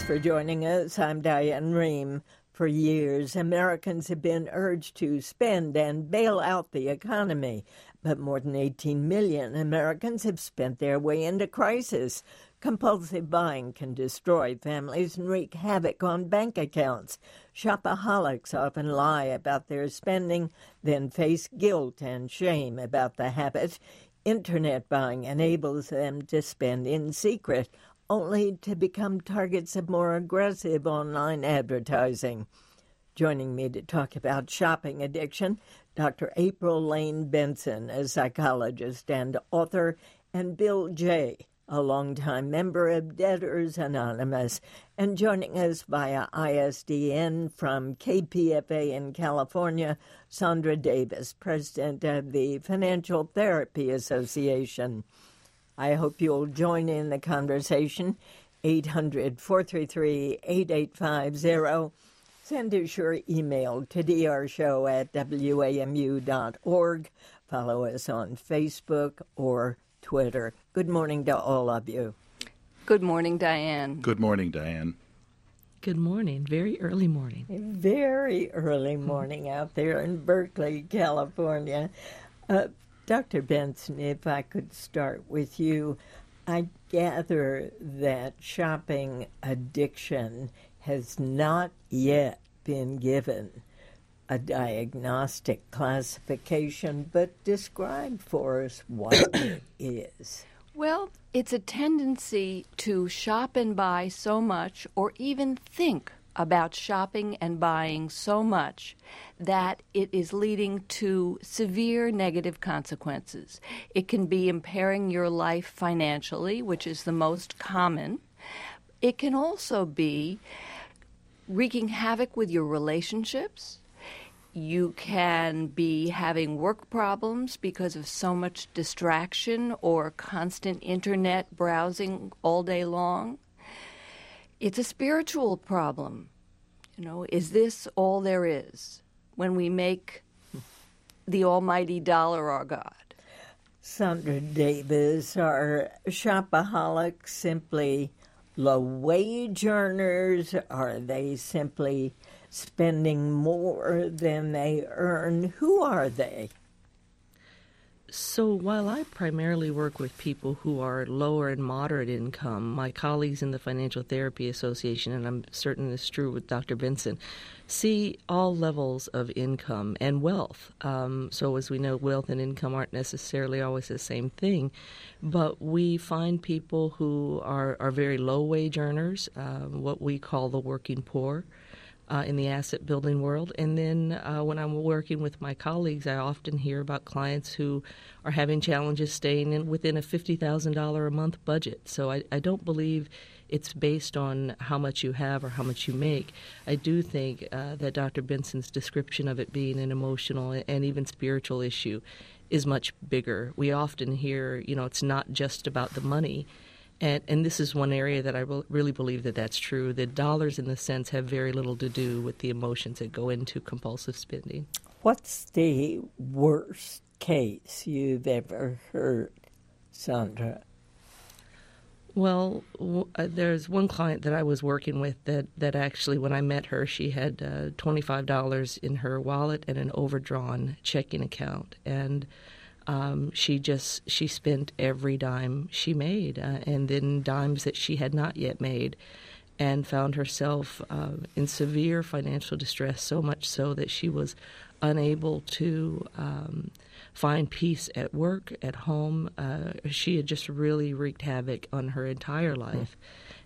for joining us. I'm Diane Rehm. For years, Americans have been urged to spend and bail out the economy, but more than 18 million Americans have spent their way into crisis. Compulsive buying can destroy families and wreak havoc on bank accounts. Shopaholics often lie about their spending, then face guilt and shame about the habit. Internet buying enables them to spend in secret, only to become targets of more aggressive online advertising. Joining me to talk about shopping addiction, Dr. April Lane Benson, a psychologist and author, and Bill Jay, a longtime member of Debtors Anonymous, and joining us via ISDN from KPFA in California, Sandra Davis, president of the Financial Therapy Association. I hope you'll join in the conversation. 800-433-8850. Send us your email to drshow@wamu.org. Follow us on Facebook or Twitter. Good morning to all of you. Good morning, Diane. Good morning, Diane. Good morning. Very early morning. Very early morning out there in Berkeley, California. Dr. Benson, if I could start with you, I gather that shopping addiction has not yet been given a diagnostic classification, but describe for us what it is. Well, it's a tendency to shop and buy so much, or even think about shopping and buying so much that it is leading to severe negative consequences. It can be impairing your life financially, which is the most common. It can also be wreaking havoc with your relationships. You can be having work problems because of so much distraction or constant internet browsing all day long. It's a spiritual problem. Is this all there is when we make the almighty dollar our God? Sandra Davis, are shopaholics simply low-wage earners? Are they simply spending more than they earn? Who are they? So while I primarily work with people who are lower and moderate income, my colleagues in the Financial Therapy Association, and I'm certain this is true with Dr. Benson, see all levels of income and wealth. So as we know, wealth and income aren't necessarily always the same thing, but we find people who are very low-wage earners, what we call the working poor, in the asset building world. And then when I'm working with my colleagues, I often hear about clients who are having challenges staying within a $50,000 a month budget. So I don't believe it's based on how much you have or how much you make. I do think that Dr. Benson's description of it being an emotional and even spiritual issue is much bigger. We often hear, it's not just about the money. And this is one area that I really believe that that's true. The dollars, in the sense, have very little to do with the emotions that go into compulsive spending. What's the worst case you've ever heard, Sandra? Well, there's one client that I was working with that actually, when I met her, she had $25 in her wallet and an overdrawn checking account. And she spent every dime she made, and then dimes that she had not yet made, and found herself in severe financial distress, so much so that she was unable to find peace at work, at home. She had just really wreaked havoc on her entire life.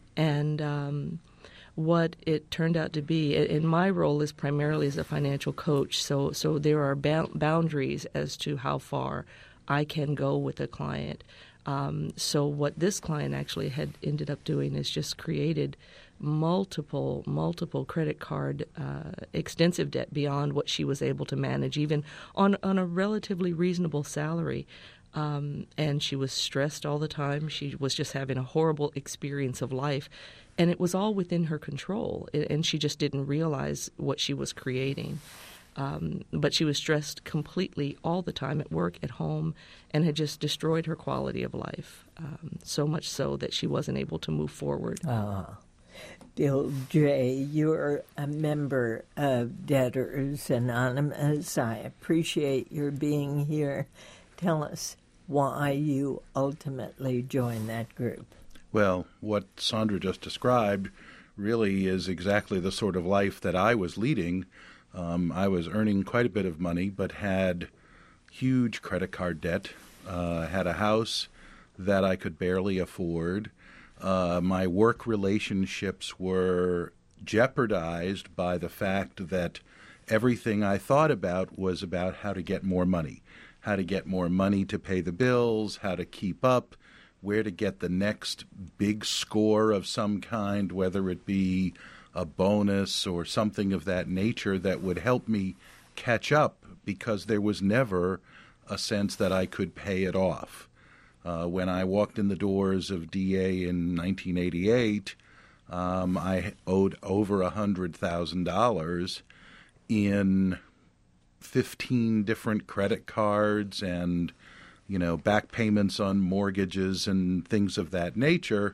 And what it turned out to be, and my role is primarily as a financial coach, so there are boundaries as to how far I can go with a client. So what this client actually had ended up doing is just created multiple credit card extensive debt beyond what she was able to manage, even on a relatively reasonable salary. And she was stressed all the time. She was just having a horrible experience of life. And it was all within her control, and she just didn't realize what she was creating. But she was stressed completely all the time at work, at home, and had just destroyed her quality of life, so much so that she wasn't able to move forward. Bill J., you're a member of Debtors Anonymous. I appreciate your being here. Tell us why you ultimately joined that group. Well, what Sandra just described really is exactly the sort of life that I was leading. I was earning quite a bit of money, but had huge credit card debt, had a house that I could barely afford. My work relationships were jeopardized by the fact that everything I thought about was about how to get more money to pay the bills, how to keep up, where to get the next big score of some kind, whether it be a bonus or something of that nature that would help me catch up, because there was never a sense that I could pay it off. When I walked in the doors of DA in 1988, I owed over $100,000 in 15 different credit cards and, back payments on mortgages and things of that nature.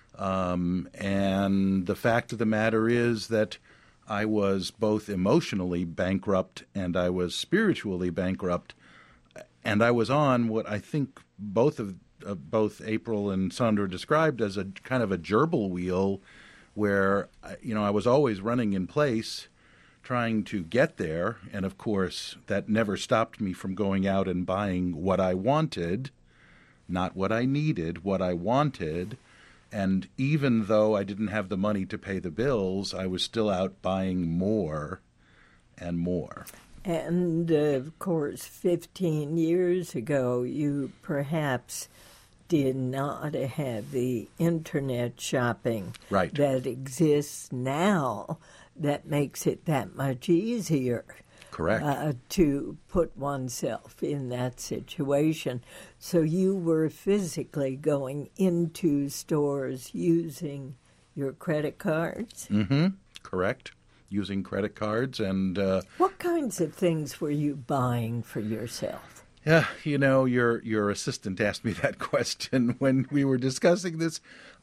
And the fact of the matter is that I was both emotionally bankrupt and I was spiritually bankrupt. And I was on what I think both April and Sandra described as a kind of a gerbil wheel, where I was always running in place, trying to get there. And of course, that never stopped me from going out and buying what I wanted, not what I needed, what I wanted. And even though I didn't have the money to pay the bills, I was still out buying more and more. And, of course, 15 years ago, you perhaps did not have the Internet shopping right. that exists now that makes it that much easier. Correct. To put oneself in that situation. So you were physically going into stores using your credit cards? Mm-hmm. Correct. Using credit cards. And what kinds of things were you buying for yourself? Yeah, your assistant asked me that question when we were discussing this.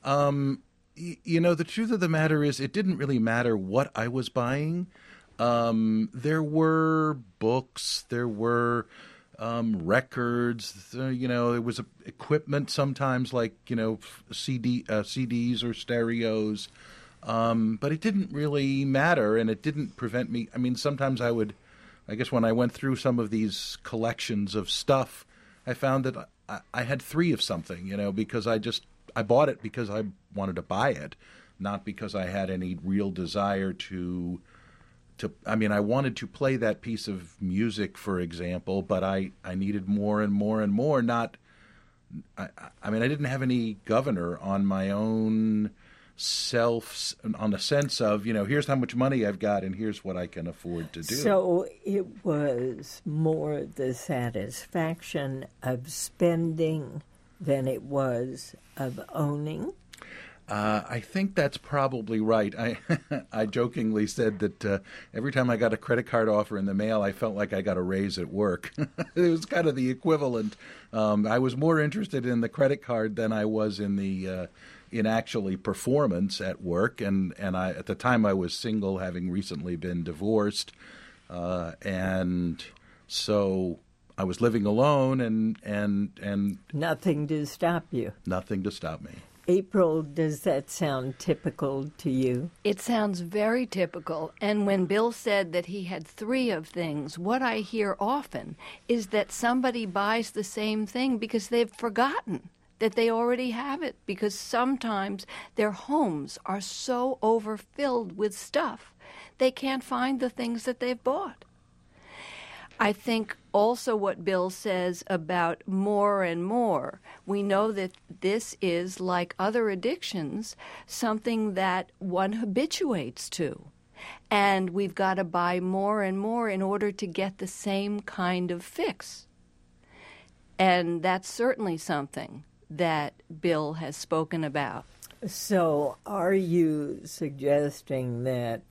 The truth of the matter is it didn't really matter what I was buying. There were books, there were records, there was equipment sometimes like, CDs or stereos. But it didn't really matter, and it didn't prevent me. I mean, sometimes I guess when I went through some of these collections of stuff, I found that I had three of something, because I bought it because I wanted to buy it, not because I had any real desire to I wanted to play that piece of music, for example, but I needed more and more and more. I didn't have any governor on my own self, on the sense of, here's how much money I've got and here's what I can afford to do. So it was more the satisfaction of spending than it was of owning? I think that's probably right. I jokingly said that every time I got a credit card offer in the mail, I felt like I got a raise at work. It was kind of the equivalent. I was more interested in the credit card than I was in actually performance at work. And I, at the time, I was single, having recently been divorced, and so I was living alone, and nothing to stop you. Nothing to stop me. April, does that sound typical to you? It sounds very typical. And when Bill said that he had three of things, what I hear often is that somebody buys the same thing because they've forgotten that they already have it, because sometimes their homes are so overfilled with stuff they can't find the things that they've bought. I think also what Bill says about more and more, we know that this is, like other addictions, something that one habituates to. And we've got to buy more and more in order to get the same kind of fix. And that's certainly something that Bill has spoken about. So are you suggesting that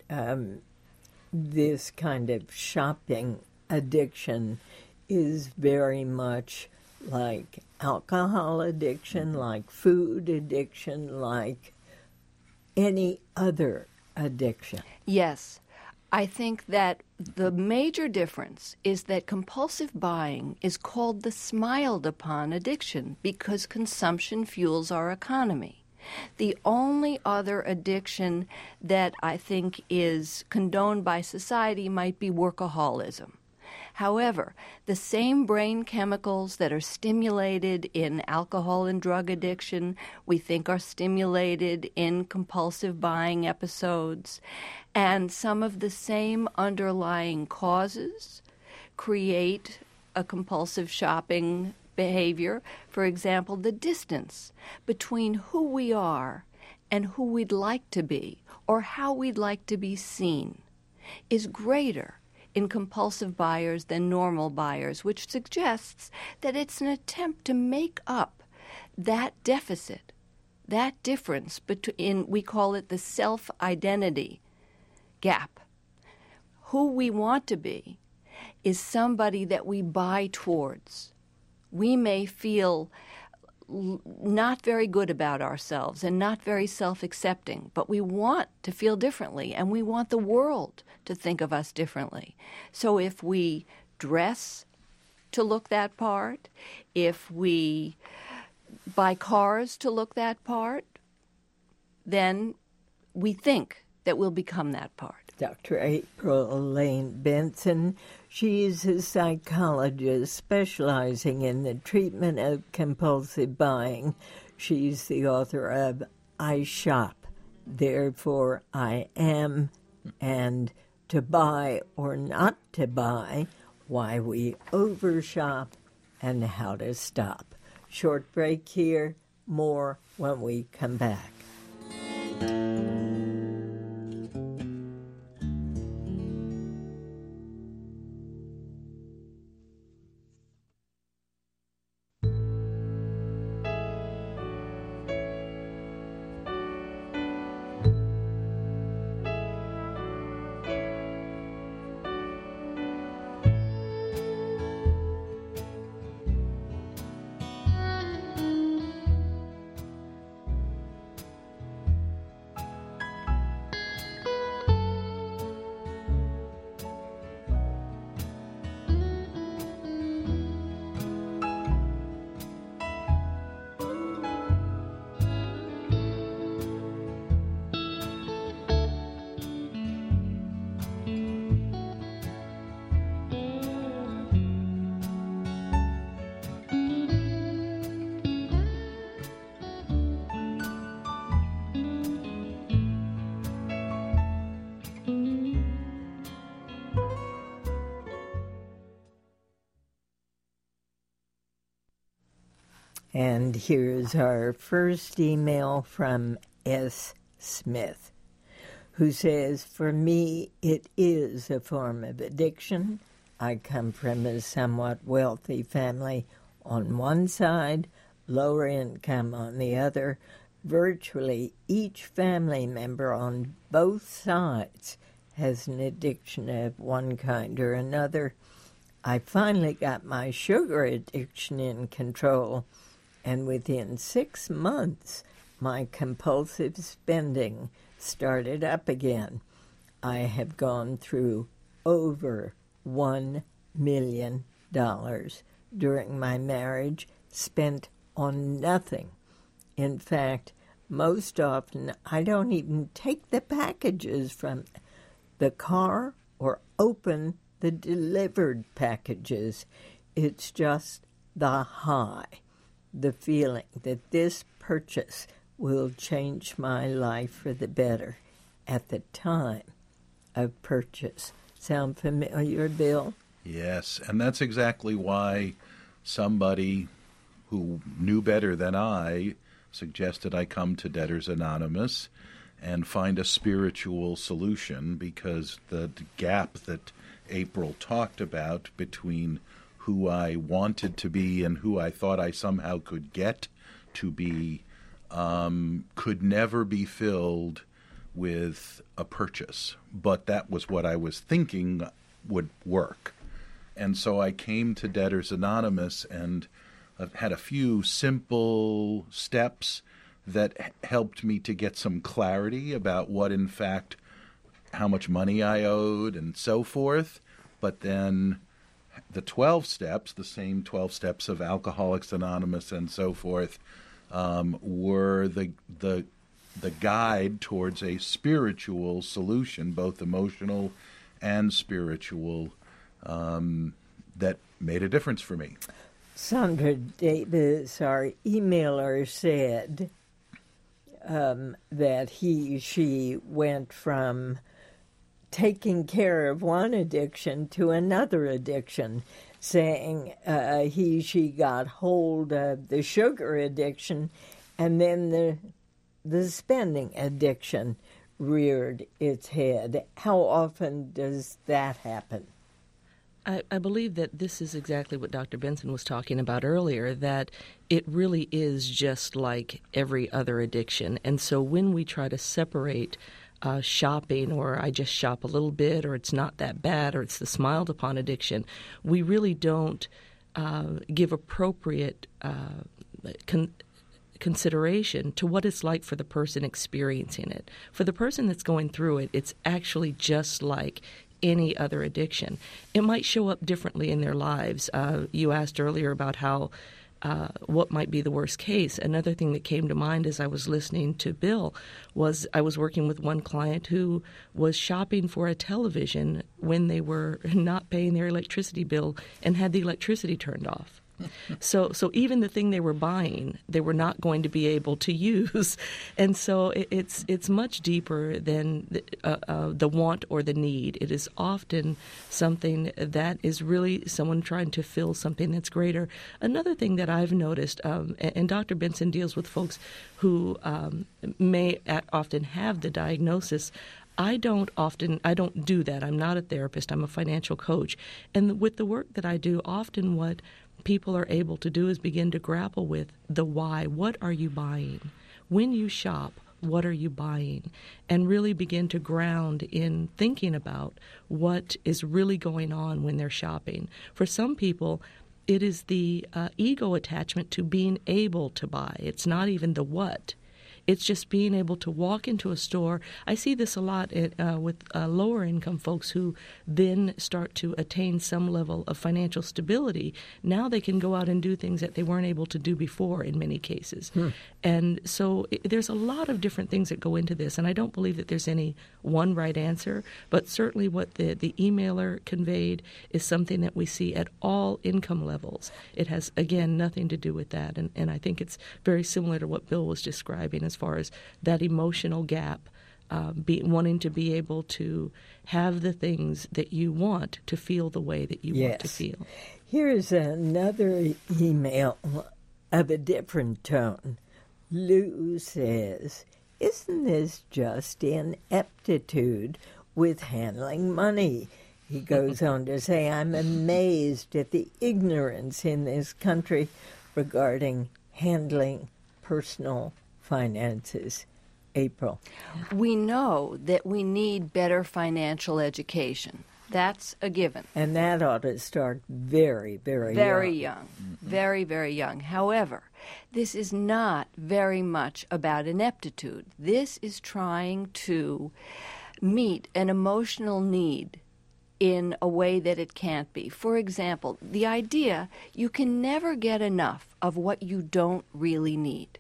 this kind of shopping addiction is very much like alcohol addiction, like food addiction, like any other addiction? Yes. I think that the major difference is that compulsive buying is called the smiled upon addiction because consumption fuels our economy. The only other addiction that I think is condoned by society might be workaholism. However, the same brain chemicals that are stimulated in alcohol and drug addiction, we think are stimulated in compulsive buying episodes, and some of the same underlying causes create a compulsive shopping behavior. For example, the distance between who we are and who we'd like to be, or how we'd like to be seen, is greater in compulsive buyers than normal buyers, which suggests that it's an attempt to make up that deficit, that difference between, we call it the self-identity gap. Who we want to be is somebody that we buy towards. We may feel not very good about ourselves and not very self-accepting, but we want to feel differently, and we want the world to think of us differently. So if we dress to look that part, if we buy cars to look that part, then we think that we'll become that part. Dr. April Lane Benson. She is a psychologist specializing in the treatment of compulsive buying. She's the author of I Shop, Therefore I Am, and To Buy or Not to Buy, Why We Overshop and How to Stop. Short break here, more when we come back. And here's our first email from S. Smith, who says, for me, it is a form of addiction. I come from a somewhat wealthy family on one side, lower income on the other. Virtually each family member on both sides has an addiction of one kind or another. I finally got my sugar addiction in control, and within 6 months, my compulsive spending started up again. I have gone through over $1 million during my marriage, spent on nothing. In fact, most often I don't even take the packages from the car or open the delivered packages. It's just the high, the feeling that this purchase will change my life for the better at the time of purchase. Sound familiar, Bill? Yes, and that's exactly why somebody who knew better than I suggested I come to Debtors Anonymous and find a spiritual solution, because the gap that April talked about between who I wanted to be and who I thought I somehow could get to be could never be filled with a purchase. But that was what I was thinking would work. And so I came to Debtors Anonymous, and I've had a few simple steps that helped me to get some clarity about what, in fact, how much money I owed and so forth. But then the 12 steps, the same 12 steps of Alcoholics Anonymous and so forth, were the guide towards a spiritual solution, both emotional and spiritual, that made a difference for me. Sandra Davis, our emailer, said that she went from taking care of one addiction to another addiction, saying she got hold of the sugar addiction, and then the spending addiction reared its head. How often does that happen? I believe that this is exactly what Dr. Benson was talking about earlier, that it really is just like every other addiction. And so when we try to separate shopping, or I just shop a little bit, or it's not that bad, or it's the smiled upon addiction, we really don't give appropriate consideration to what it's like for the person experiencing it. For the person that's going through it, it's actually just like any other addiction. It might show up differently in their lives. You asked earlier about how what might be the worst case. Another thing that came to mind as I was listening to Bill was I was working with one client who was shopping for a television when they were not paying their electricity bill and had the electricity turned off. So even the thing they were buying, they were not going to be able to use. And so it's much deeper than the want or the need. It is often something that is really someone trying to fill something that's greater. Another thing that I've noticed, and Dr. Benson deals with folks who may often have the diagnosis. I don't do that. I'm not a therapist. I'm a financial coach. And with the work that I do, often what people are able to do is begin to grapple with the why. What are you buying? When you shop, what are you buying? And really begin to ground in thinking about what is really going on when they're shopping. For some people, it is the ego attachment to being able to buy. It's not even the what. It's just being able to walk into a store. I see this a lot with lower income folks who then start to attain some level of financial stability. Now they can go out and do things that they weren't able to do before in many cases. And so there's a lot of different things that go into this, and I don't believe that there's any one right answer, but certainly what the emailer conveyed is something that we see at all income levels. It has, again, nothing to do with that, and I think it's very similar to what Bill was describing as far as that emotional gap, wanting to be able to have the things that you want to feel the way that you want to feel. Here's another email of a different tone. Lou says, "Isn't this just ineptitude with handling money?" He goes on to say, "I'm amazed at the ignorance in this country regarding handling personal finances." April. We know that we need better financial education. That's a given. And that ought to start very, very young. Very young. Very, very young. However, this is not very much about ineptitude. This is trying to meet an emotional need in a way that it can't be. For example, the idea you can never get enough of what you don't really need.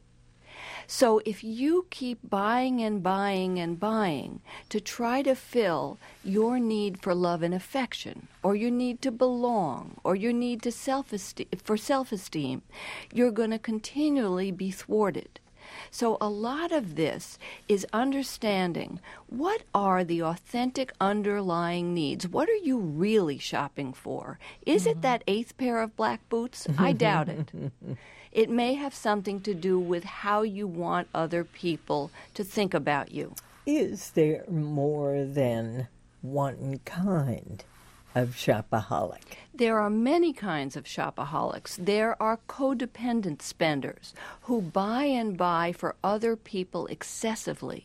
So if you keep buying and buying and buying to try to fill your need for love and affection, or your need to belong, or your need to self-esteem, you're going to continually be thwarted. So a lot of this is understanding what are the authentic underlying needs. What are you really shopping for? Is it that 8th pair of black boots? I doubt it. It may have something to do with how you want other people to think about you. Is there more than one kind of shopaholic? There are many kinds of shopaholics. There are codependent spenders who buy and buy for other people excessively.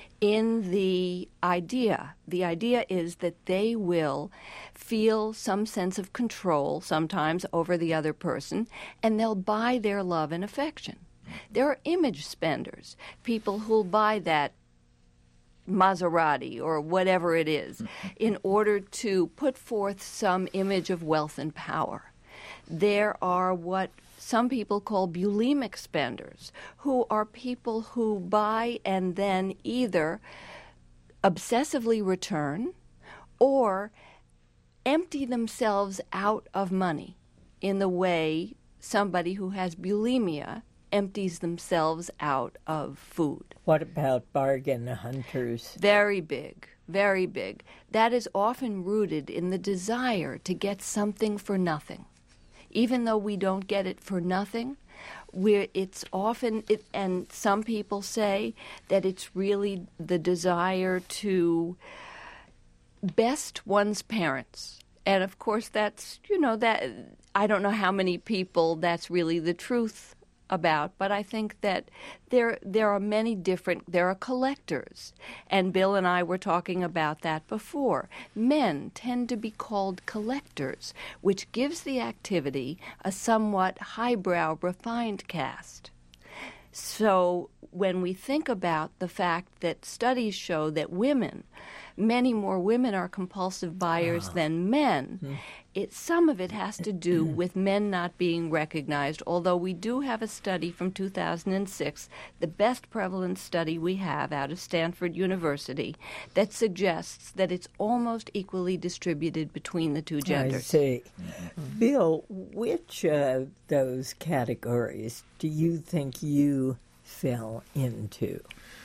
In the idea is that they will feel some sense of control sometimes over the other person, and they'll buy their love and affection. There are image spenders, people who'll buy that Maserati or whatever it is in order to put forth some image of wealth and power. There are what some people call bulimic spenders, who are people who buy and then either obsessively return or empty themselves out of money in the way somebody who has bulimia empties themselves out of food. What about bargain hunters? Very big, very big. That is often rooted in the desire to get something for nothing. Even though we don't get it for nothing, it's often, and some people say that it's really the desire to best one's parents. And of course that's, that I don't know how many people that's really the truth about, but I think that there are many different, there are collectors, and Bill and I were talking about that before. Men tend to be called collectors, which gives the activity a somewhat highbrow, refined cast. So when we think about the fact that studies show that many more women are compulsive buyers than men, some of it has to do with men not being recognized, although we do have a study from 2006, the best prevalence study we have out of Stanford University, that suggests that it's almost equally distributed between the two genders. I see. Bill, which of those categories do you think you fell into?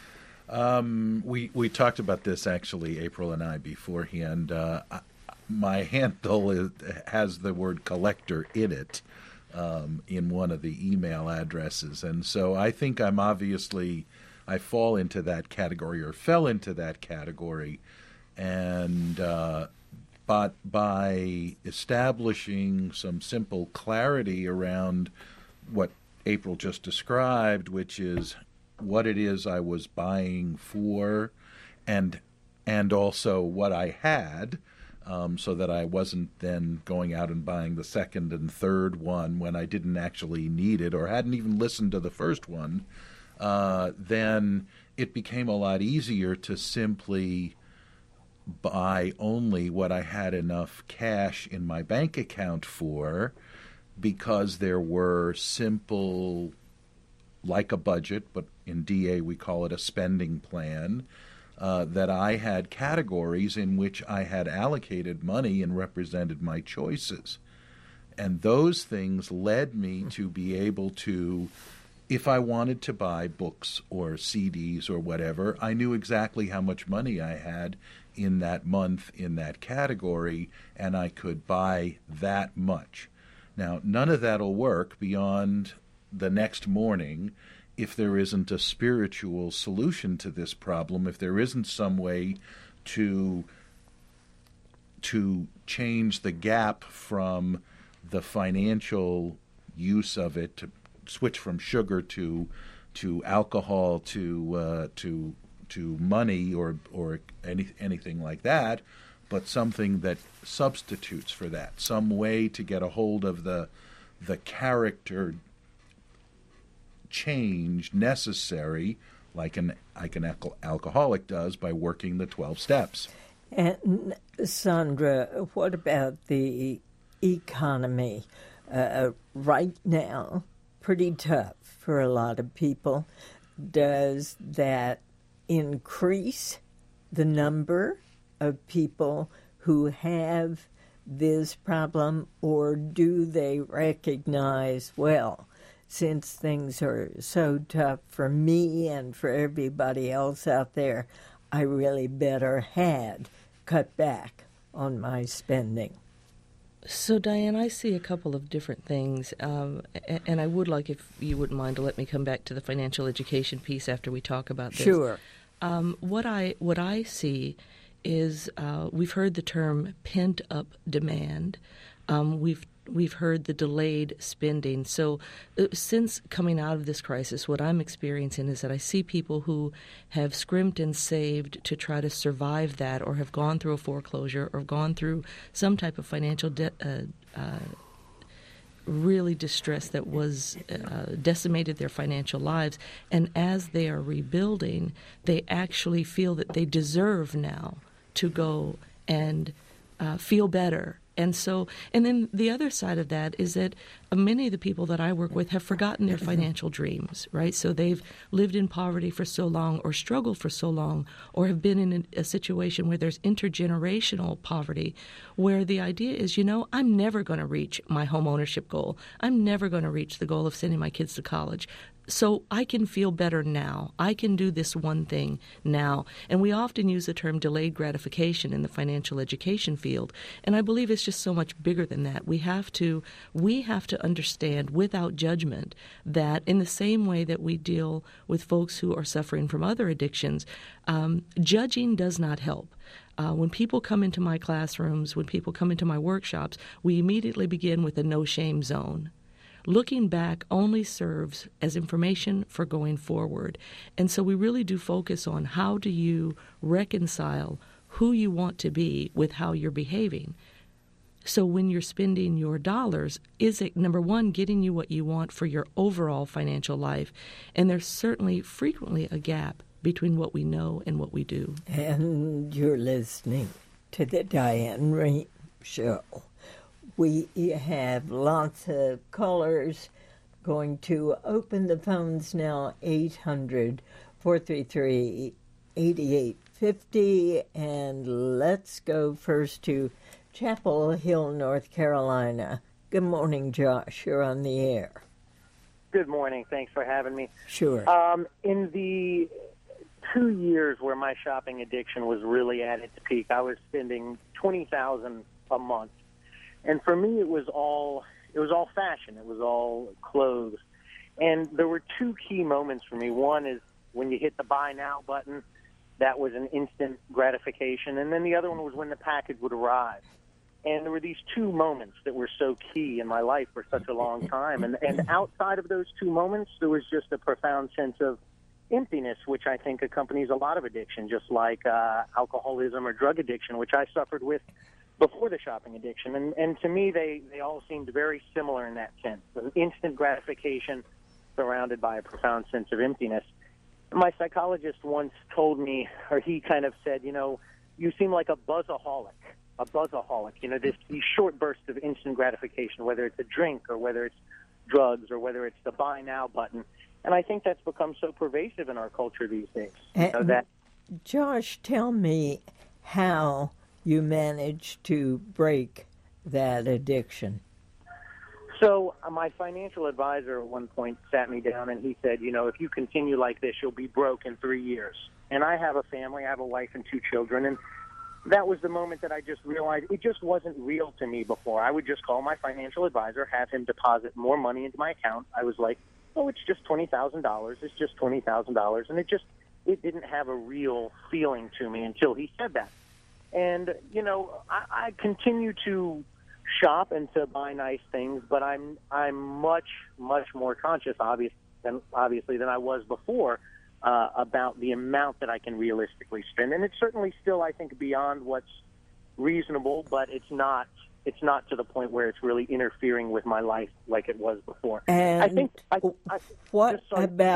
We talked about this, actually, April and I, beforehand. My handle has the word collector in it in one of the email addresses. And so I think I fall into that category or fell into that category. And but by establishing some simple clarity around what April just described, which is what it is I was buying for and also what I had, so that I wasn't then going out and buying the second and third one when I didn't actually need it or hadn't even listened to the first one, then it became a lot easier to simply buy only what I had enough cash in my bank account for, because there were simple, like a budget, but in DA we call it a spending plan, that I had categories in which I had allocated money and represented my choices. And those things led me to be able to, if I wanted to buy books or CDs or whatever, I knew exactly how much money I had in that month in that category, and I could buy that much. Now, none of that will work beyond the next morning if there isn't a spiritual solution to this problem, if there isn't some way to change the gap from the financial use of it, to switch from sugar to alcohol to money or anything like that, but something that substitutes for that, some way to get a hold of the character change necessary, like an alcoholic does by working the 12 steps. And Sandra, what about the economy? Right now, pretty tough for a lot of people. Does that increase the number of people who have this problem, or do they recognize, well, since things are so tough for me and for everybody else out there, I really better had cut back on my spending? So, Diane, I see a couple of different things, and I would like, if you wouldn't mind, to let me come back to the financial education piece after we talk about this. Sure. What I see is we've heard the term pent-up demand. We've heard the delayed spending. So since coming out of this crisis, what I'm experiencing is that I see people who have scrimped and saved to try to survive that, or have gone through a foreclosure or gone through some type of financial really distress that was decimated their financial lives. And as they are rebuilding, they actually feel that they deserve now to go and feel better. And so, and then the other side of that is that many of the people that I work with have forgotten their financial dreams, right? So they've lived in poverty for so long or struggled for so long or have been in a situation where there's intergenerational poverty where the idea is, I'm never going to reach my home ownership goal. I'm never going to reach the goal of sending my kids to college. So I can feel better now. I can do this one thing now. And we often use the term delayed gratification in the financial education field. And I believe it's just so much bigger than that. We have to understand without judgment that in the same way that we deal with folks who are suffering from other addictions, judging does not help. When people come into my classrooms, when people come into my workshops, we immediately begin with a no-shame zone. Looking back only serves as information for going forward. And so we really do focus on how do you reconcile who you want to be with how you're behaving. So when you're spending your dollars, is it, number one, getting you what you want for your overall financial life? And there's certainly frequently a gap between what we know and what we do. And you're listening to the Diane Rehm Show. We have lots of callers. Going to open the phones now, 800-433-8850. And let's go first to Chapel Hill, North Carolina. Good morning, Josh. You're on the air. Good morning. Thanks for having me. Sure. In the 2 years where my shopping addiction was really at its peak, I was spending $20,000 a month. And for me, it was all fashion. It was all clothes. And there were two key moments for me. One is when you hit the buy now button, that was an instant gratification. And then the other one was when the package would arrive. And there were these two moments that were so key in my life for such a long time. And outside of those two moments, there was just a profound sense of emptiness, which I think accompanies a lot of addiction, just like alcoholism or drug addiction, which I suffered with before the shopping addiction. And to me, they all seemed very similar in that sense, an instant gratification surrounded by a profound sense of emptiness. My psychologist once told me, or he kind of said, you seem like a buzzaholic. These short bursts of instant gratification, whether it's a drink or whether it's drugs or whether it's the buy now button. And I think that's become so pervasive in our culture these days. Josh, tell me how you managed to break that addiction. So my financial advisor at one point sat me down and he said, if you continue like this, you'll be broke in 3 years. And I have a family, I have a wife and 2 children, and that was the moment that I just realized it just wasn't real to me before. I would just call my financial advisor, have him deposit more money into my account. I was like, oh, it's just $20,000. It's just $20,000. And it didn't have a real feeling to me until he said that. And, I continue to shop and to buy nice things, but I'm much, much more conscious, obviously, than I was before about the amount that I can realistically spend. And it's certainly still, I think, beyond what's reasonable, but it's not to the point where it's really interfering with my life like it was before. And what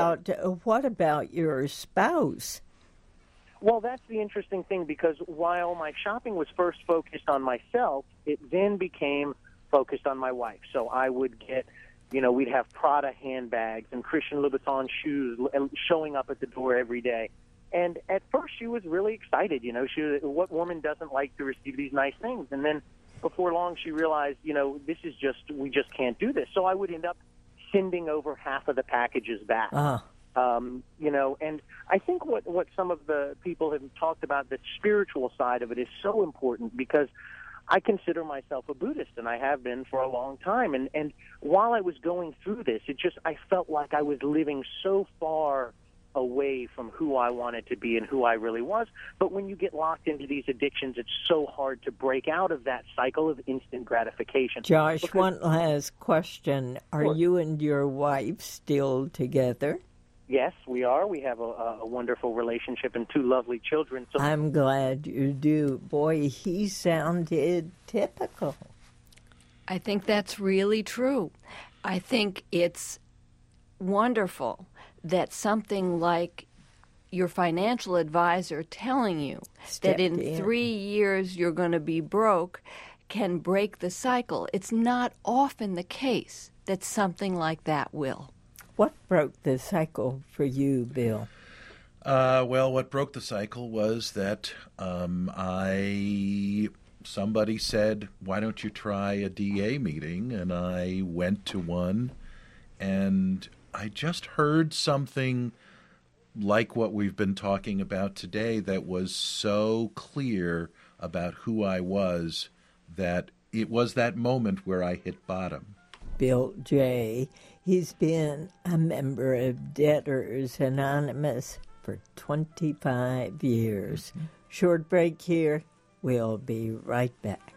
about your spouse? Well, that's the interesting thing, because while my shopping was first focused on myself, it then became focused on my wife. So I would get, we'd have Prada handbags and Christian Louboutin shoes showing up at the door every day. And at first she was really excited. What woman doesn't like to receive these nice things? And then before long she realized, we just can't do this. So I would end up sending over half of the packages back. And I think what some of the people have talked about, the spiritual side of it, is so important, because I consider myself a Buddhist, and I have been for a long time. And while I was going through this, I felt like I was living so far away from who I wanted to be and who I really was. But when you get locked into these addictions, it's so hard to break out of that cycle of instant gratification. Josh, one last question. Are you and your wife still together? Yes, we are. We have a wonderful relationship and 2 lovely children. So I'm glad you do. Boy, he sounded typical. I think that's really true. I think it's wonderful that something like your financial advisor telling you that in 3 years you're going to be broke can break the cycle. It's not often the case that something like that will. What broke the cycle for you, Bill? Well, what broke the cycle was that somebody said, why don't you try a DA meeting? And I went to one, and I just heard something like what we've been talking about today that was so clear about who I was that it was that moment where I hit bottom. Bill J. He's been a member of Debtors Anonymous for 25 years. Short break here. We'll be right back.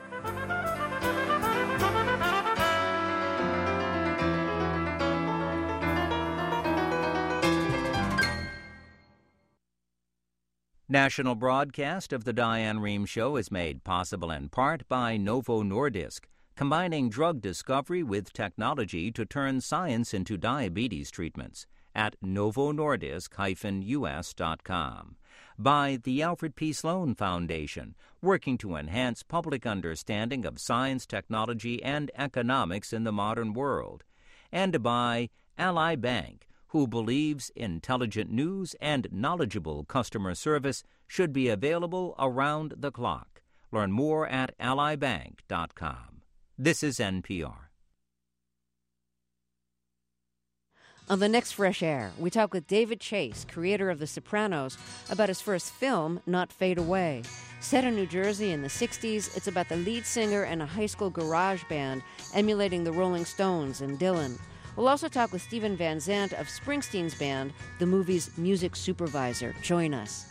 National broadcast of the Diane Rehm Show is made possible in part by Novo Nordisk, combining drug discovery with technology to turn science into diabetes treatments at novonordisk-us.com. By the Alfred P. Sloan Foundation, working to enhance public understanding of science, technology, and economics in the modern world. And by Ally Bank, who believes intelligent news and knowledgeable customer service should be available around the clock. Learn more at allybank.com. This is NPR. On the next Fresh Air, we talk with David Chase, creator of The Sopranos, about his first film, Not Fade Away. Set in New Jersey in the 60s, it's about the lead singer and a high school garage band emulating the Rolling Stones and Dylan. We'll also talk with Stephen Van Zandt of Springsteen's band, the movie's music supervisor. Join us.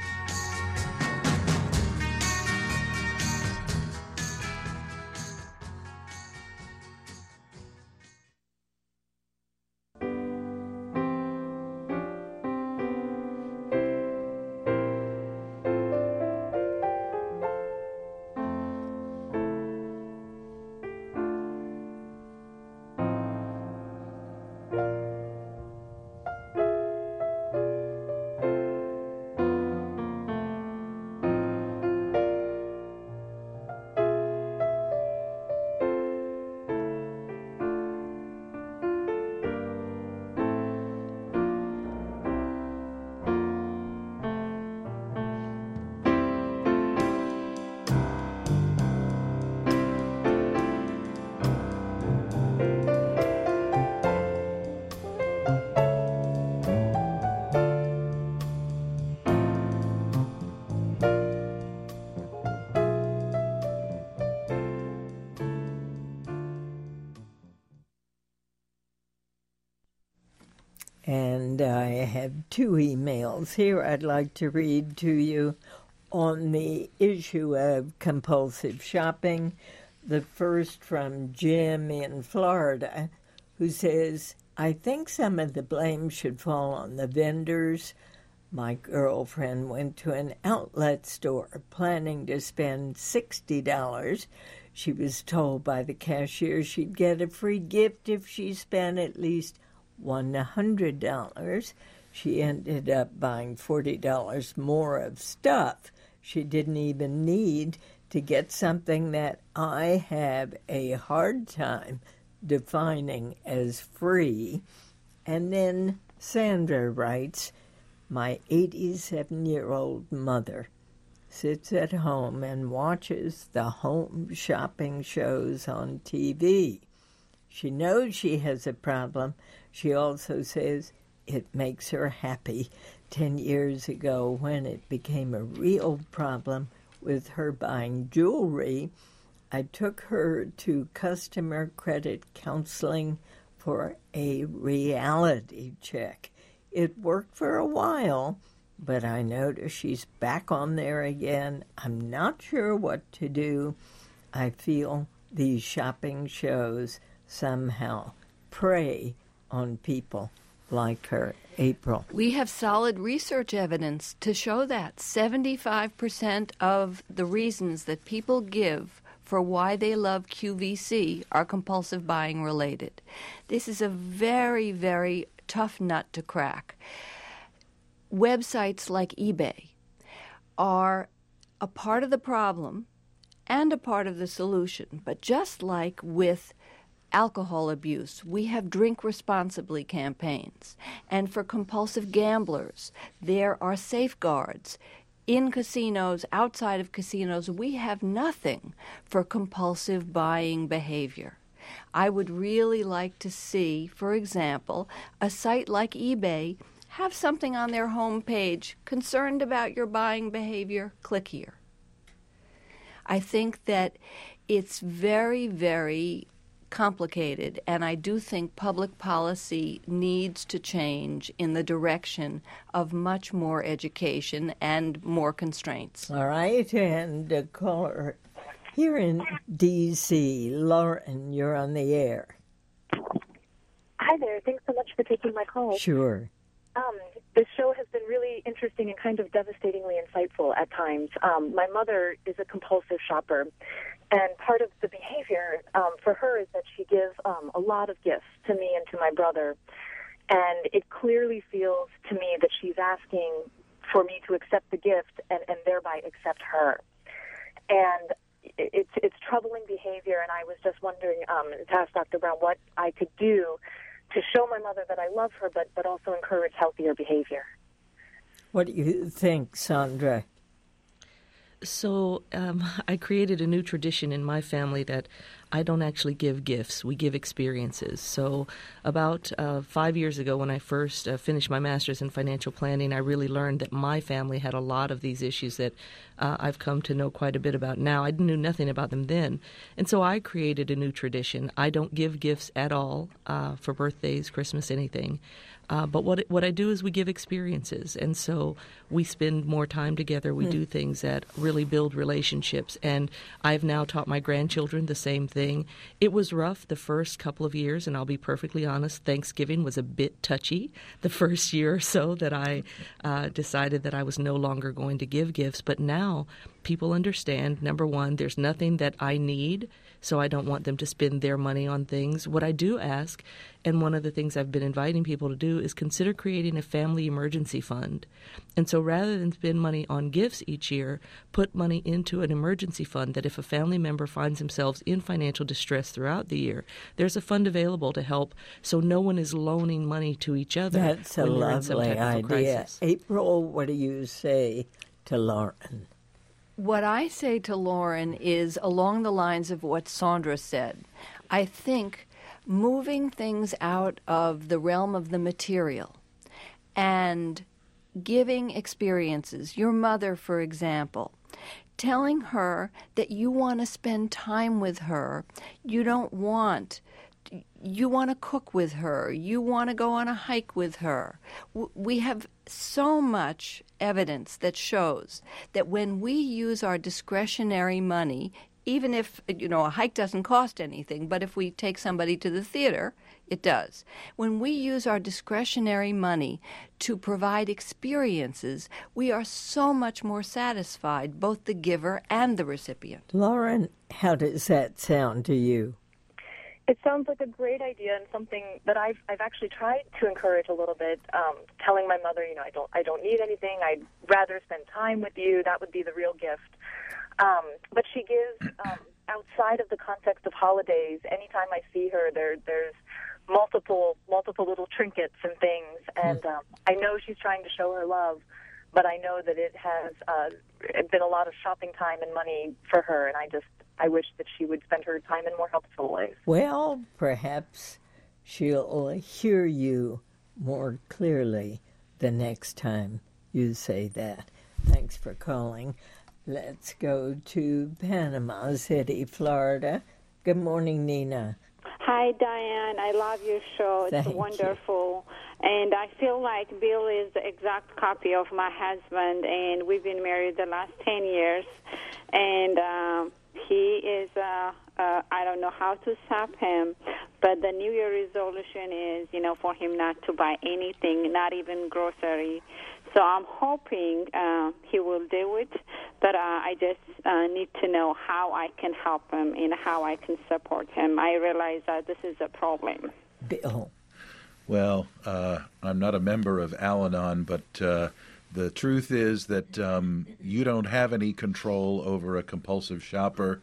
And I have 2 emails here I'd like to read to you on the issue of compulsive shopping. The first from Jim in Florida, who says, I think some of the blame should fall on the vendors. My girlfriend went to an outlet store planning to spend $60. She was told by the cashier she'd get a free gift if she spent at least $100. She ended up buying $40 more of stuff she didn't even need to get something that I have a hard time defining as free. And then Sandra writes, my 87-year-old mother sits at home and watches the home shopping shows on TV. She knows she has a problem. She also says it makes her happy. 10 years ago, when it became a real problem with her buying jewelry, I took her to customer credit counseling for a reality check. It worked for a while, but I notice she's back on there again. I'm not sure what to do. I feel these shopping shows somehow prey on people like her. April. We have solid research evidence to show that 75% of the reasons that people give for why they love QVC are compulsive buying related. This is a very, very tough nut to crack. Websites like eBay are a part of the problem and a part of the solution. But just like with alcohol abuse, we have drink responsibly campaigns. And for compulsive gamblers, there are safeguards. In casinos, outside of casinos, we have nothing for compulsive buying behavior. I would really like to see, for example, a site like eBay have something on their homepage, concerned about your buying behavior, click here. I think that it's very, very complicated, and I do think public policy needs to change in the direction of much more education and more constraints. All right, and a caller here in D.C., Lauren, you're on the air. Hi there. Thanks so much for taking my call. Sure. This show has been really interesting and kind of devastatingly insightful at times. My mother is a compulsive shopper, and part of the behavior for her is that she gives a lot of gifts to me and to my brother, and it clearly feels to me that she's asking for me to accept the gift and thereby accept her. And it's troubling behavior, and I was just wondering to ask Dr. Brown what I could do to show my mother that I love her, but also encourage healthier behavior. What do you think, Sandra? So I created a new tradition in my family that I don't actually give gifts. We give experiences. So about 5 years ago, when I first finished my master's in financial planning, I really learned that my family had a lot of these issues that I've come to know quite a bit about now. I knew nothing about them then. And so I created a new tradition. I don't give gifts at all for birthdays, Christmas, anything. But what I do is we give experiences, and so we spend more time together. We do things that really build relationships, and I've now taught my grandchildren the same thing. It was rough the first couple of years, and I'll be perfectly honest, Thanksgiving was a bit touchy the first year or so that I decided that I was no longer going to give gifts. But now people understand, number one, there's nothing that I need, so I don't want them to spend their money on things. What I do ask, and one of the things I've been inviting people to do, is consider creating a family emergency fund. And so rather than spend money on gifts each year, put money into an emergency fund that if a family member finds themselves in financial distress throughout the year, there's a fund available to help so no one is loaning money to each other. That's a when in some lovely type of a idea. crisis. April, what do you say to Lauren? What I say to Lauren is along the lines of what Sandra said. I think moving things out of the realm of the material and giving experiences, your mother, for example, telling her that you want to spend time with her, you want to cook with her, you want to go on a hike with her. We have so much evidence that shows that when we use our discretionary money, even if, a hike doesn't cost anything, but if we take somebody to the theater, it does. When we use our discretionary money to provide experiences, we are so much more satisfied, both the giver and the recipient. Lauren, how does that sound to you? It sounds like a great idea and something that I've actually tried to encourage a little bit. Telling my mother, I don't need anything. I'd rather spend time with you. That would be the real gift. But she gives outside of the context of holidays. Anytime I see her, there's multiple little trinkets and things, and I know she's trying to show her love. But I know that it has been a lot of shopping time and money for her, and I wish that she would spend her time in more helpful ways. Well, perhaps she'll hear you more clearly the next time you say that. Thanks for calling. Let's go to Panama City, Florida. Good morning, Nina. Hi, Diane. I love your show. It's Thank wonderful. And I feel like Bill is the exact copy of my husband, and we've been married the last 10 years. And he is, I don't know how to stop him, but the New Year resolution is, for him not to buy anything, not even grocery. So I'm hoping he will do it, that I just need to know how I can help him and how I can support him. I realize that this is a problem. Bill. Well, I'm not a member of Al-Anon, but the truth is that you don't have any control over a compulsive shopper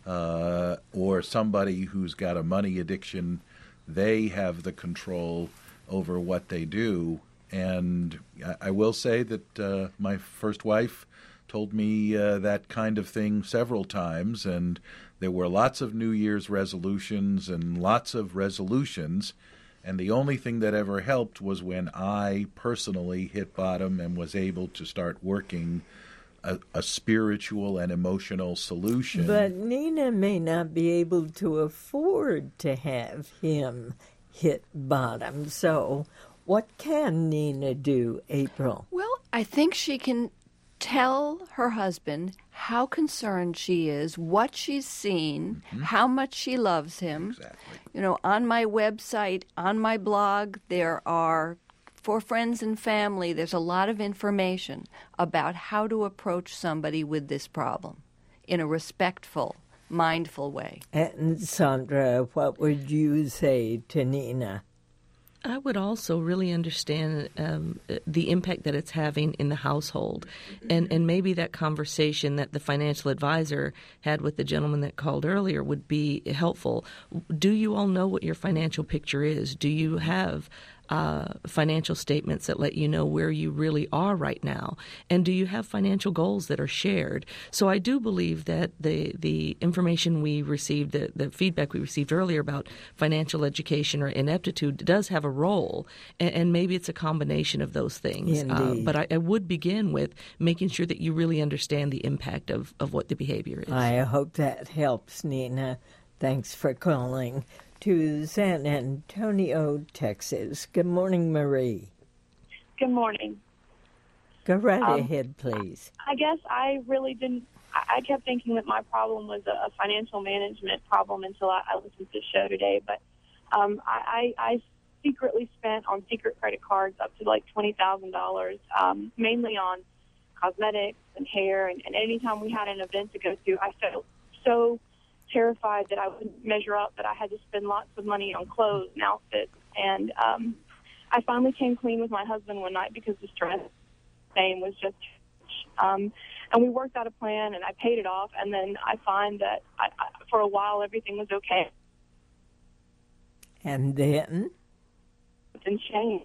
or somebody who's got a money addiction. They have the control over what they do. And I will say that my first wife told me that kind of thing several times, and there were lots of New Year's resolutions and lots of resolutions, and the only thing that ever helped was when I personally hit bottom and was able to start working a spiritual and emotional solution. But Nina may not be able to afford to have him hit bottom, so what can Nina do, April? Well, I think she can tell her husband how concerned she is, what she's seen, how much she loves him. Exactly. You know, on my website, on my blog, there are, for friends and family, there's a lot of information about how to approach somebody with this problem in a respectful, mindful way. And Sandra, what would you say to Nina? I would also really understand the impact that it's having in the household, and maybe that conversation that the financial advisor had with the gentleman that called earlier would be helpful. Do you all know what your financial picture is? Do you have financial statements that let you know where you really are right now? And do you have financial goals that are shared? So I do believe that the information we received, the feedback we received earlier about financial education or ineptitude does have a role, and maybe it's a combination of those things. But I would begin with making sure that you really understand the impact of what the behavior is. I hope that helps, Nina. Thanks for calling. To San Antonio, Texas. Good morning, Marie. Good morning. Go right ahead, please. I guess I really didn't. I kept thinking that my problem was a financial management problem until I listened to the show today. But I secretly spent on secret credit cards up to like $20,000, mainly on cosmetics and hair. And anytime we had an event to go to, I felt so terrified that I wouldn't measure up, that I had to spend lots of money on clothes and outfits. And I finally came clean with my husband one night because the stress was just and we worked out a plan, and I paid it off, and then I find that for a while everything was okay. And then? Then changed.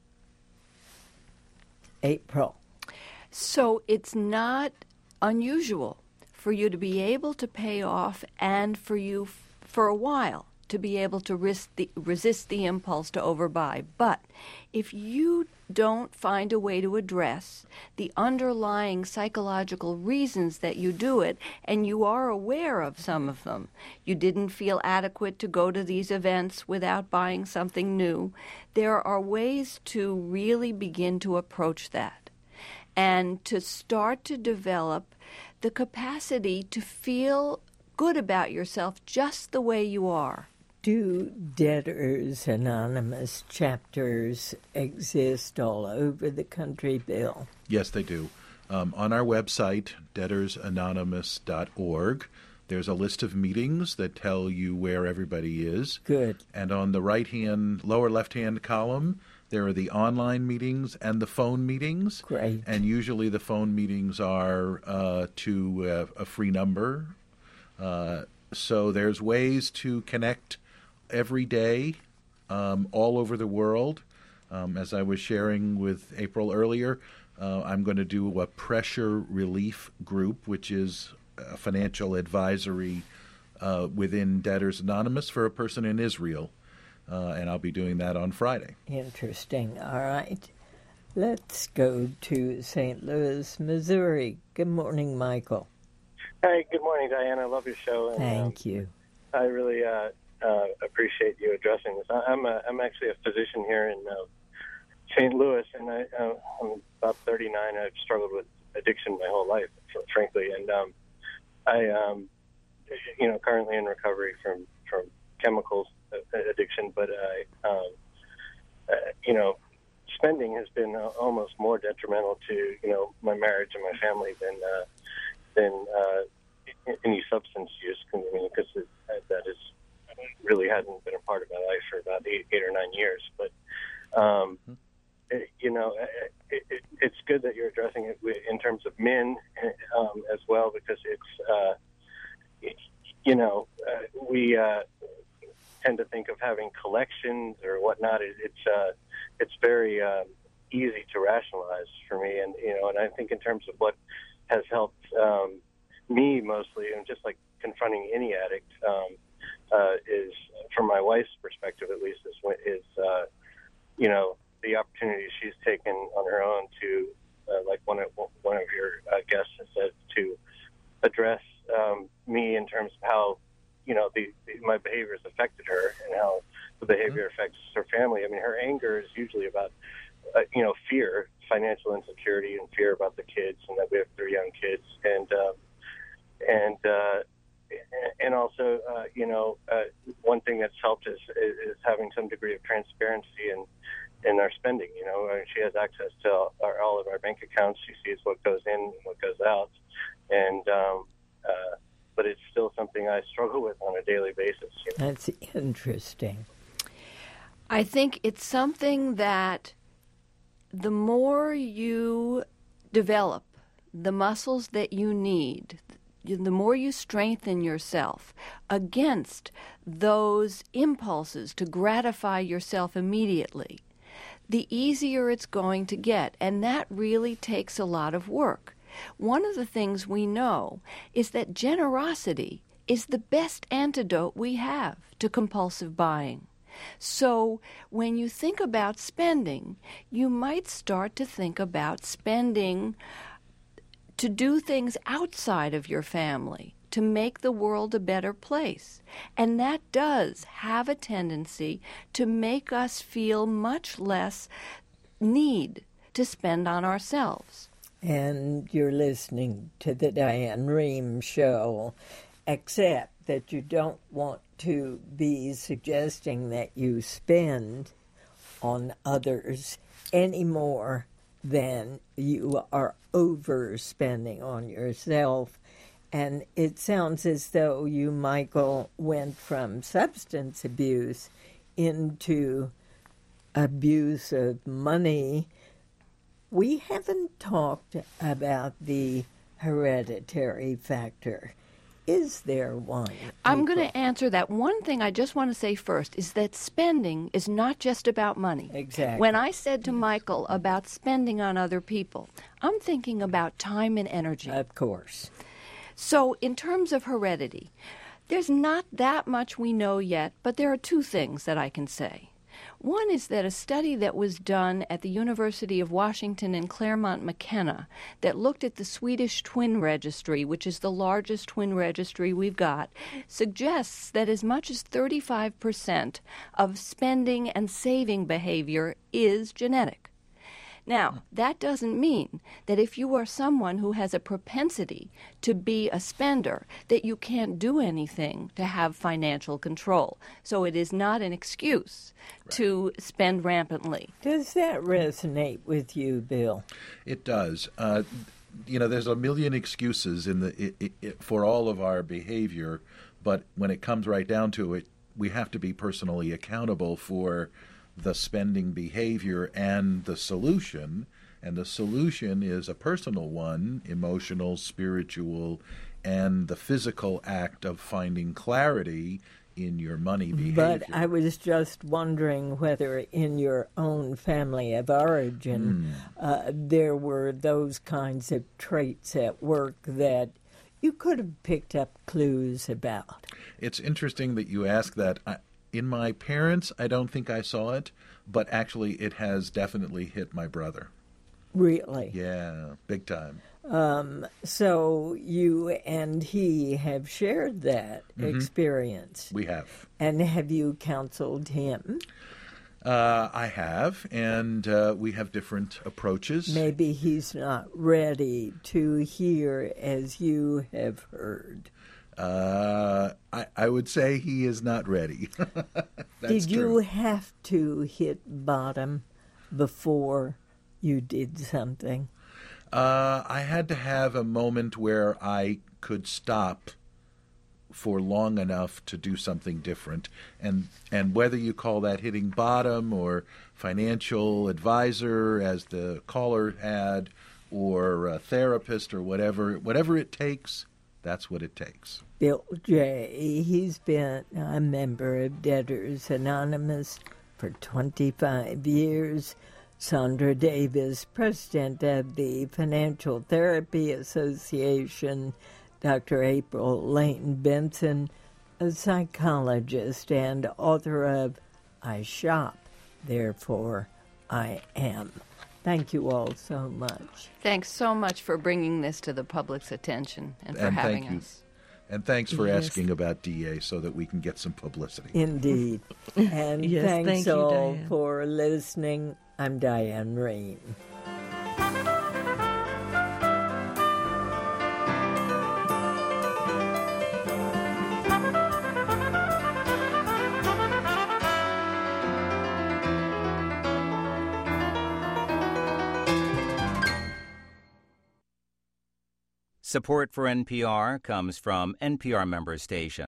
April. So it's not unusual for you to be able to pay off, and for you, for a while, to be able to resist the impulse to overbuy. But if you don't find a way to address the underlying psychological reasons that you do it, and you are aware of some of them, you didn't feel adequate to go to these events without buying something new, there are ways to really begin to approach that and to start to develop the capacity to feel good about yourself just the way you are. Do Debtors Anonymous chapters exist all over the country, Bill? Yes, they do. On our website, debtorsanonymous.org, there's a list of meetings that tell you where everybody is. Good. And on the lower left-hand column, there are the online meetings and the phone meetings. Great. And usually the phone meetings are to a free number. So there's ways to connect every day all over the world. As I was sharing with April earlier, I'm going to do a pressure relief group, which is a financial advisory within Debtors Anonymous for a person in Israel. And I'll be doing that on Friday. Interesting. All right. Let's go to St. Louis, Missouri. Good morning, Michael. Hey, good morning, Diane. I love your show. And, Thank you. I really appreciate you addressing this. I'm actually a physician here in St. Louis, and I'm about 39. I've struggled with addiction my whole life, frankly, and currently in recovery from chemicals addiction, but spending has been almost more detrimental to my marriage and my family than any substance use, because that is really hasn't been a part of my life for about 8 or 9 years. But it's good that you're addressing it in terms of men as well, because we tend to think of having collections or whatnot. It's very easy to rationalize for me, and I think in terms of what has helped me mostly, and just like confronting any addict, is, from my wife's perspective at least, is the opportunity she's taken on her own to, like one of your guests has said, to address me in terms of how my behavior has affected her and how the behavior affects her family. I mean, her anger is usually about fear, financial insecurity, and fear about the kids, and that we have 3 young kids, and also one thing that's helped is having some degree of transparency in our spending. She has access to all of our bank accounts. She sees what goes in and what goes out, and but it's still something I struggle with on a daily basis. That's interesting. I think it's something that the more you develop the muscles that you need, the more you strengthen yourself against those impulses to gratify yourself immediately, the easier it's going to get. And that really takes a lot of work. One of the things we know is that generosity is the best antidote we have to compulsive buying. So when you think about spending, you might start to think about spending to do things outside of your family, to make the world a better place. And that does have a tendency to make us feel much less need to spend on ourselves. And you're listening to the Diane Rehm Show, except that you don't want to be suggesting that you spend on others any more than you are overspending on yourself. And it sounds as though you, Michael, went from substance abuse into abuse of money. We haven't talked about the hereditary factor. Is there one? I'm going to answer that. One thing I just want to say first is that spending is not just about money. Exactly. When I said to Michael about spending on other people, I'm thinking about time and energy. Of course. So in terms of heredity, there's not that much we know yet, but there are 2 things that I can say. One is that a study that was done at the University of Washington in Claremont, McKenna, that looked at the Swedish Twin Registry, which is the largest twin registry we've got, suggests that as much as 35% of spending and saving behavior is genetic. Now, that doesn't mean that if you are someone who has a propensity to be a spender, that you can't do anything to have financial control. So it is not an excuse to spend rampantly. Does that resonate with you, Bill? It does. There's a million excuses for all of our behavior, but when it comes right down to it, we have to be personally accountable for the spending behavior and the solution is a personal one, emotional, spiritual, and the physical act of finding clarity in your money behavior. But I was just wondering whether in your own family of origin there were those kinds of traits at work that you could have picked up clues about. It's interesting that you ask that. In my parents, I don't think I saw it, but actually it has definitely hit my brother. Really? Yeah, big time. So you and he have shared that experience. We have. And have you counseled him? I have, and we have different approaches. Maybe he's not ready to hear as you have heard. I would say he is not ready. Did you have to hit bottom before you did something? I had to have a moment where I could stop for long enough to do something different. And whether you call that hitting bottom or financial advisor, as the caller had, or a therapist or whatever it takes, that's what it takes. Bill J., he's been a member of Debtors Anonymous for 25 years. Sandra Davis, president of the Financial Therapy Association. Dr. April Leighton Benson, a psychologist and author of I Shop, Therefore I Am. Thank you all so much. Thanks so much for bringing this to the public's attention and for having thank you. us. And thanks for asking about DA so that we can get some publicity. Indeed. And Yes, thanks thank you, all Diane. for listening. I'm Diane Rehm. Support for NPR comes from NPR member stations.